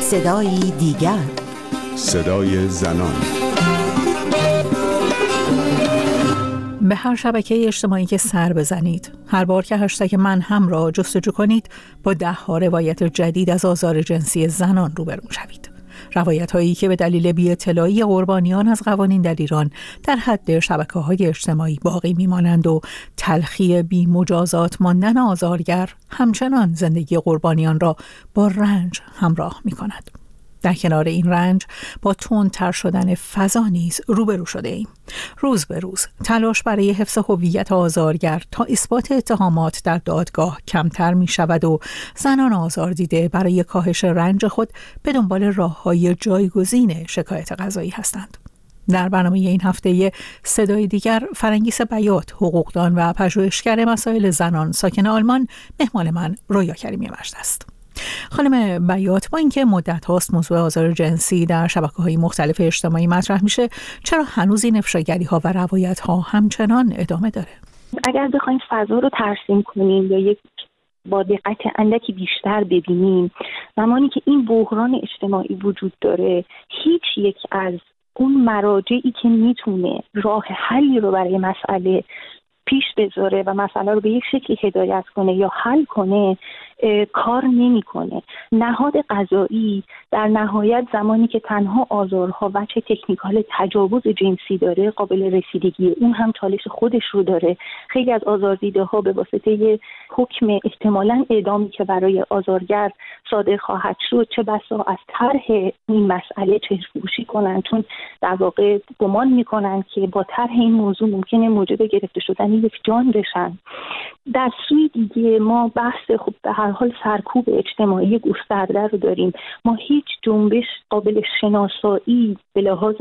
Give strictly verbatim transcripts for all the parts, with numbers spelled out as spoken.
صدای دیگر، صدای زنان. به هر شبکه اجتماعی که سر بزنید، هر بار که هشتگ من هم را جستجو کنید، با ده ها روایت جدید از آزار جنسی زنان روبرو شوید. روایت هایی که به دلیل بی‌اطلاعی قربانیان از قوانین در ایران در حد شبکه‌های اجتماعی باقی میمانند و تلخی بی مجازات ماندن آزارگر همچنان زندگی قربانیان را با رنج همراه می کند. در کنار این رنج با تندتر شدن فضا نیز روبرو شده ایم. روز به روز تلاش برای حفظ هویت آزارگر تا اثبات اتهامات در دادگاه کمتر می شود و زنان آزاردیده برای کاهش رنج خود به دنبال راه‌های جایگزین شکایت قضایی هستند. در برنامه این هفته صدای دیگر، فرنگیس بیات، حقوقدان و پژوهشگر مسائل زنان ساکن آلمان، مهمان من رویا کریمی مجد است. خانم بیات، با اینکه مدت هاست موضوع آزار جنسی در شبکه‌های مختلف اجتماعی مطرح میشه، چرا هنوز این افشاگری ها و روایت ها همچنان ادامه داره؟ اگر بخوایم فضا رو ترسیم کنیم یا یک با دقت اندکی بیشتر ببینیم، زمانی که این بحران اجتماعی وجود داره، هیچ یک از اون مراجعی که میتونه راه حلی رو برای مسئله پیش بذاره و مسئله رو به یک شکلی هدایت کنه یا حل کنه کار نمی‌کنه. نهاد قضایی در نهایت زمانی که تنها آزارها وجه تکنیکال تجاوز جنسی داره، قابل رسیدگی اون هم چالش خودش رو داره. خیلی از آزاردیده‌ها به واسطه حکم احتمالاً اعدامی که برای آزارگر صادر خواهد شد، چه بسا از طرح این مسئله چشم‌پوشی کنن، چون در واقع گمان می‌کنن که با طرح این موضوع ممکنه موجب گرفته شدن یک جان بشن. در سوی دیگه ما بحث خب به هر حال سرکوب اجتماعی گسترده رو داریم. ما هیچ جنبش قابل شناسایی به لحاظ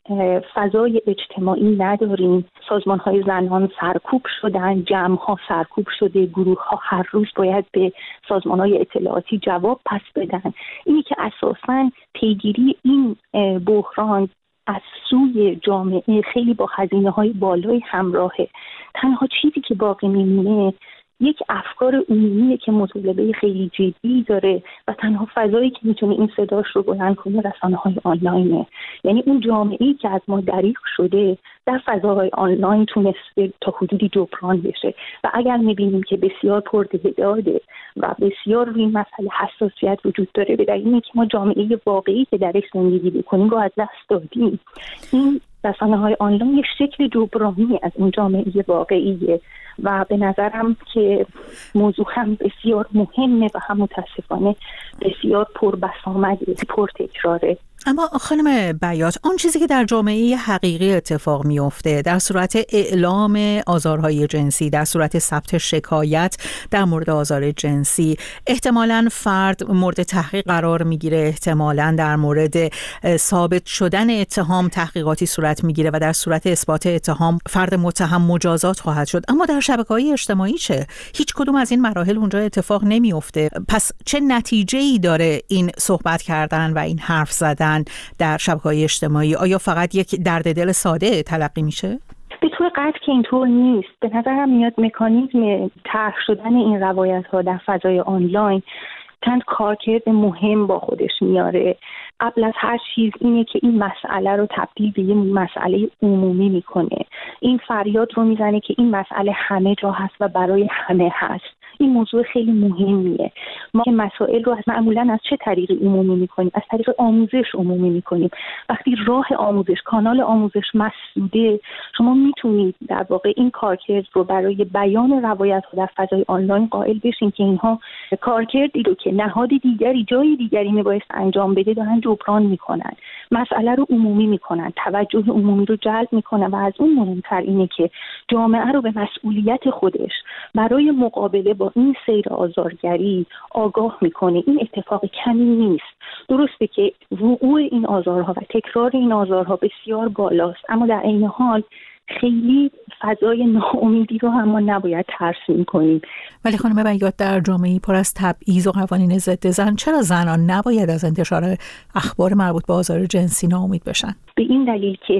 فضای اجتماعی نداریم. سازمان‌های زنان سرکوب شدن، جمع‌ها سرکوب شده، گروه‌ها هر روز باید به سازمان‌های اطلاعاتی جواب پس بدن. اینی که اساساً پیگیری این بحران از سوی جامعه خیلی با هزینه‌های بالای همراهه. تنها چیزی که باقی میمونه یک افکار عمومیه که مطالبه خیلی جدی داره و تنها فضایی که میتونه این صداش رو بلند کنه رسانه‌های آنلاینه. یعنی اون جامعه‌ای که از ما دریغ شده در فضاهای آنلاین تونسته تا حدودی جبران بشه و اگر میبینیم که بسیار پرتعداده و بسیار روی این مسئله حساسیت وجود داره، به دلیل اینکه ما جامعه واقعی که درش زندگی بکنیم رو از دست دادیم. این رسانه‌های آنلاین یک شکل جبرانی از اون جامعه واقعیه و به نظرم که موضوع هم بسیار مهمه و هم متاسفانه بسیار پربسامده، پرتکراره. اما خانم بیات، آن چیزی که در جامعه حقیقی اتفاق میفته در صورت اعلام آزارهای جنسی، در صورت ثبت شکایت در مورد آزار جنسی، احتمالاً فرد مورد تحقیق قرار میگیره، احتمالاً در مورد ثابت شدن اتهام تحقیقاتی صورت میگیره و در صورت اثبات اتهام فرد متهم مجازات خواهد شد. اما در شبکه‌های اجتماعی چه؟ هیچ کدوم از این مراحل اونجا اتفاق نمیفته. پس چه نتیجه‌ای داره این صحبت کردن و این حرف زدن در شبکه‌های اجتماعی؟ آیا فقط یک درد دل ساده تلقی میشه؟ به طور قطع که اینطور نیست. به نظرم میاد مکانیزم طرح شدن این روایت‌ها در فضای آنلاین چند کارکرد مهم با خودش میاره. قبل از هر چیز اینه که این مسئله رو تبدیل به یه مسئله عمومی میکنه. این فریاد رو میزنه که این مسئله همه جا هست و برای همه هست. این موضوع خیلی مهمیه. ما که مسائل رو از معمولاً از چه طریقی عمومی میکنیم؟ از طریق آموزش عمومی میکنیم. وقتی راه آموزش، کانال آموزش مسدوده، شما میتونید در واقع این کارکرد رو برای بیان روایت ها در فضای آنلاین قائل بشین که اینها کارکردی رو که نهاد دیگری جای دیگری میبایست انجام بده دارن جبران میکنن. مسئله رو عمومی میکنن، توجه عمومی رو جلب میکنن و از اون مهمتر اینه که جامعه رو به مسئولیت خودش برای مقابله با این سیر آزارگری آگاه میکنه. این اتفاق کمی نیست. درسته که وقوع این آزارها و تکرار این آزارها بسیار بالاست، اما در عین حال خیلی فضای ناامیدی رو هم ما نباید ترسیم کنیم. ولی خانم بیات، در جامعه‌ای پر از تبعیض و قوانین ضد زن، چرا زنان نباید از انتشار اخبار مربوط به آزار جنسی ناامید بشن؟ به این دلیل که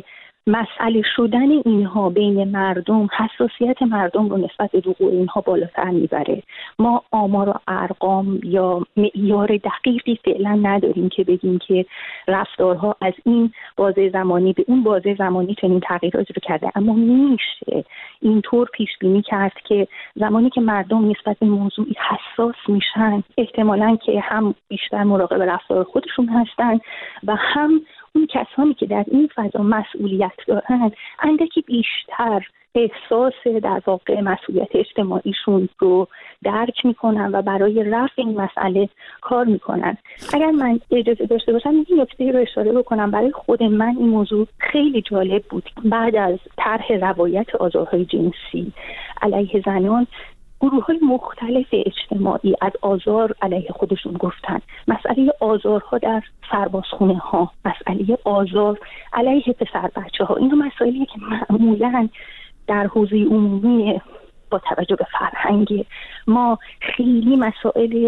مسئله شدن اینها بین مردم حساسیت مردم رو نسبت به وقوع اینها بالاتر میبره. ما آمار و ارقام یا معیار دقیقی فعلا نداریم که بگیم که رفتارها از این بازه زمانی به اون بازه زمانی چنین تغییراتی رو کرده، اما میشه اینطور پیش بینی کرد که زمانی که مردم نسبت به موضوعی حساس میشن احتمالاً که هم بیشتر مراقب رفتار خودشون هستن و هم اون کسانی که در این فضا مسئولیت دارند اندکی بیشتر احساس در واقع مسئولیت اجتماعیشون رو درک میکنن و برای رفع این مسئله کار میکنن. اگر من اجازه داشته باشم این نکته رو اشاره بکنم، برای خود من این موضوع خیلی جالب بود. بعد از طرح روایت آزارهای جنسی علیه زنان، گروه‌های مختلف اجتماعی از آزار علیه خودشون گفتن. مسئله آزارها در سربازخونه ها، مسئله آزار علیه پسر بچه ها، این مسائلی که معمولاً در حوزه عمومی با توجه به فرهنگ ما خیلی مسائل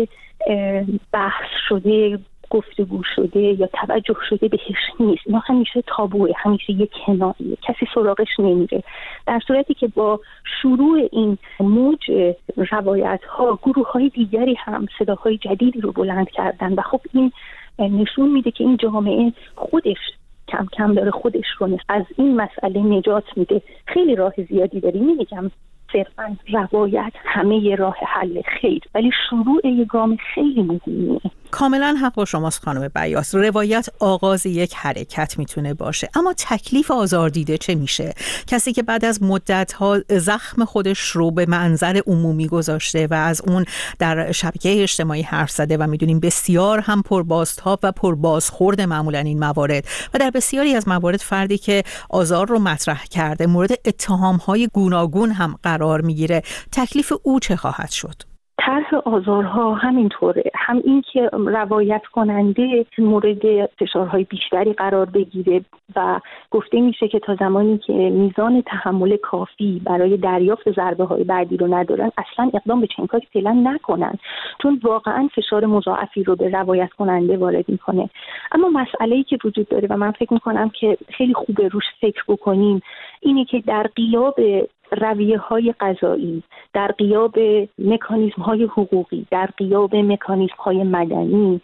بحث شده، گفتگو شده یا توجه شده بهش نیست. اینا همیشه تابوه، همیشه یک کنایه، کسی سراغش نمیره. در صورتی که با شروع این موج روایت ها گروه های دیگری هم صداهای جدیدی رو بلند کردن و خب این نشون میده که این جامعه خودش کم کم داره خودش رو از این مسئله نجات میده. خیلی راه زیادی داری، نمیگم صرفاً روایت همه راه حل خیر، ولی شروع یک گام خیلی مهمه. کاملا حق با شماست خانم بیاس. روایت آغاز یک حرکت میتونه باشه، اما تکلیف آزاردیده چه میشه؟ کسی که بعد از مدت‌ها زخم خودش رو به منظر عمومی گذاشته و از اون در شبکه اجتماعی حرف زده و میدونیم بسیار هم پربازتاب و پربازخورد معمولا این موارد و در بسیاری از موارد فردی که آزار رو مطرح کرده مورد اتهام‌های گوناگون هم قرار میگیره، تکلیف او چه خواهد شد؟ طرح آزارها همینطوره، هم این که روایت کننده مورد فشارهای بیشتری قرار بگیره و گفته میشه که تا زمانی که میزان تحمل کافی برای دریافت ضربه های بعدی رو ندارن اصلا اقدام به چنین کاری فعلا نکنن، چون واقعا فشار مضاعفی رو به روایت کننده وارد میکنه. اما مسئله‌ای که وجود داره و من فکر میکنم که خیلی خوبه روش فکر بکنیم اینه که در غیاب رویه های قضایی، در غیاب مکانیزم های حقوقی، در غیاب مکانیزم های مدنی،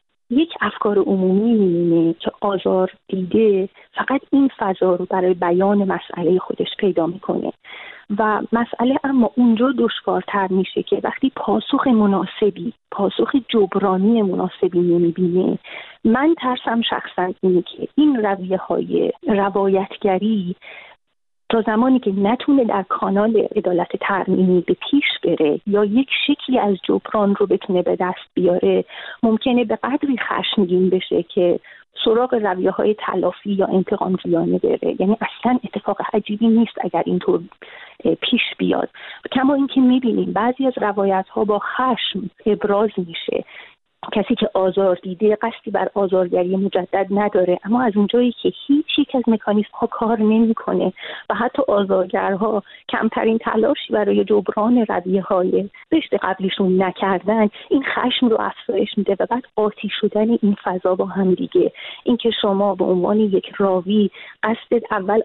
یک افکار عمومی می‌بینه که آزار دیده فقط این فضا رو برای بیان مسئله خودش پیدا میکنه و مسئله اما اونجا دشوارتر میشه که وقتی پاسخ مناسبی، پاسخ جبرانی مناسبی نمیبینه. من ترسم شخصا اینه که این رویه های روایتگری تا زمانی که نتونه در کانال عدالت ترمیمی به پیش بره یا یک شکلی از جبران رو بتونه به دست بیاره، ممکنه به قدری خشمگین بشه که سراغ رویه‌های تلافی یا انتقام جویانه بره. یعنی اصلا اتفاق عجیبی نیست اگر اینطور پیش بیاد. کما اینکه می‌بینیم بعضی از روایت‌ها با خشم ابراز میشه. کسی که آزار دیده قصدی بر آزارگری مجدد نداره، اما از اونجایی که هیچ یک از مکانیزم ها کار نمیکنه و حتی آزارگرها کمترین تلاشی برای جبران رویه های رشد قبلیشون نکردن، این خشم رو افزایش میده و بعد قاطی شدن این فضا با هم دیگه، اینکه شما به عنوان یک راوی قصد اول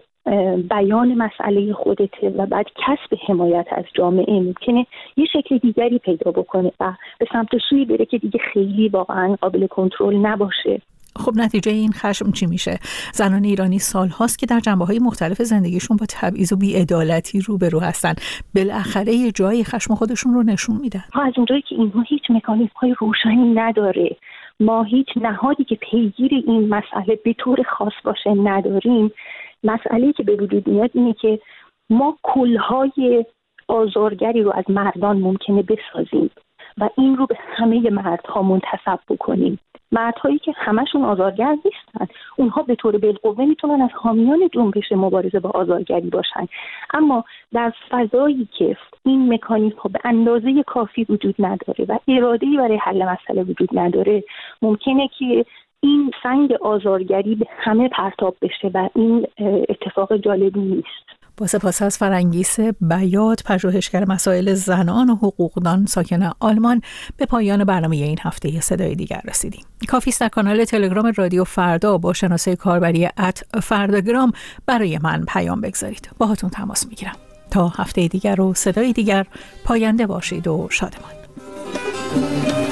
بیان مسئله خودته و بعد کسب حمایت از جامعه ممکنه یه شکل دیگری پیدا بکنه و به سمت سوی بره که دیگه خیلی واقعا قابل کنترل نباشه. خب نتیجه این خشم چی میشه؟ زنان ایرانی سال هاست که در جنبه‌های مختلف زندگیشون با تبعیض و بی‌عدالتی روبرو هستن، بالاخره یه جایی خشم خودشون رو نشون میدن. از اونجایی که اینها هیچ مکانیزم‌های روشنی نداره، ما هیچ نهادی که پیگیر این مسئله به طور خاص باشه نداریم، مسئله‌ای که به وجود میاد اینه که ما کلهای آزارگری رو از مردان ممکنه بسازیم و این رو به همه مردها منتسب بکنیم. مردهایی که همشون آزارگر نیستن، اونها به طور بالقوه میتونن از حامیان جنبش مبارزه با آزارگری باشن، اما در فضایی که این مکانیزم ها به اندازه کافی وجود نداره و اراده‌ای برای حل مسئله وجود نداره، ممکنه که این سنگ آزارگری به همه پرتاب بشه و این اتفاق جالبی نیست. با سپاس از فرنگیس بیات، پژوهشگر مسائل زنان و حقوقدان ساکن آلمان، به پایان برنامه این هفته صدای دیگر رسیدیم. کافی است در کانال تلگرام رادیو فردا با شناسه کاربری ات فرداگرام برای من پیام بگذارید. باهاتون تماس میگیرم. تا هفته دیگر و صدای دیگر، پاینده باشید و شادمان.